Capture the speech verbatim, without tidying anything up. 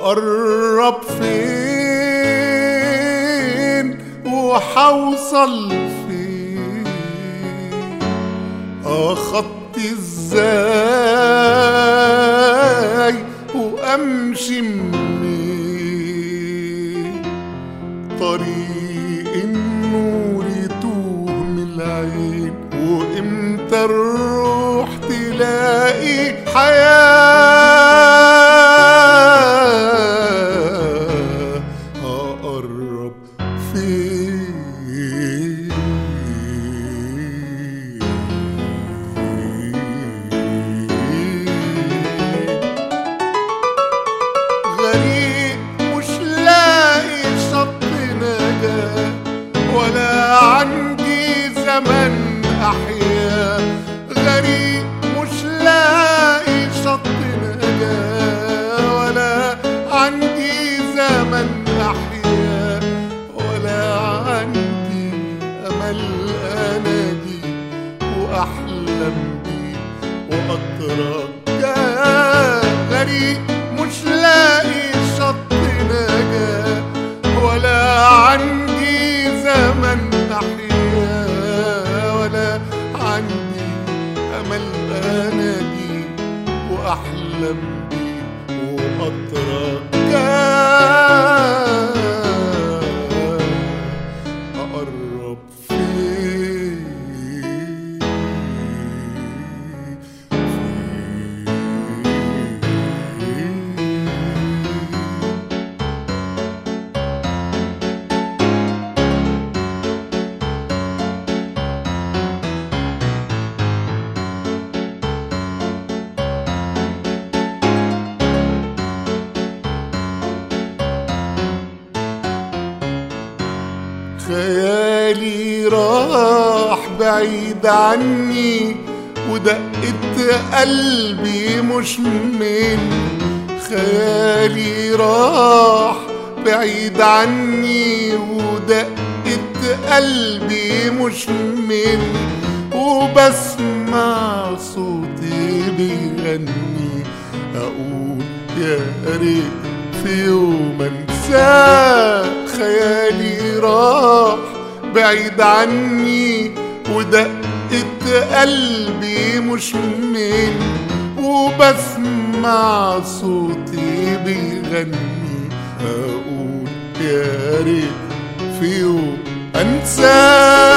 أقرب فين وحوصل فين، أخطي ازاي وأمشي منين، طريق النور يتوه من العين، وإمتى الروح تلاقي حياة. أقرب فين غريق مش لاقي شط نجاة، ولا عندي زمن أحيا، غريق مش لاقي شط نجاة، ولا عندي زمن أحيا، ولا عندي أمل أنادي وأحلم بيه وأترجاه، غريق مش لاقي شط نجاة، ولا عندي زمن أحيا، ولا عندي أمل أنادي وأحلم بيه وأترجاه. أقرب فين خيالي راح بعيد عني، ودقة قلبي مش من، خيالي راح بعيد عني، ودقة قلبي مش من، وبسمع صوتي بيغني، أقول يا ريت في يوم انساه، خيالي راح بعيد عني، ودقة قلبي مش من، وبسمع صوتي بيغني، أقول يا ريت في يوم انساه.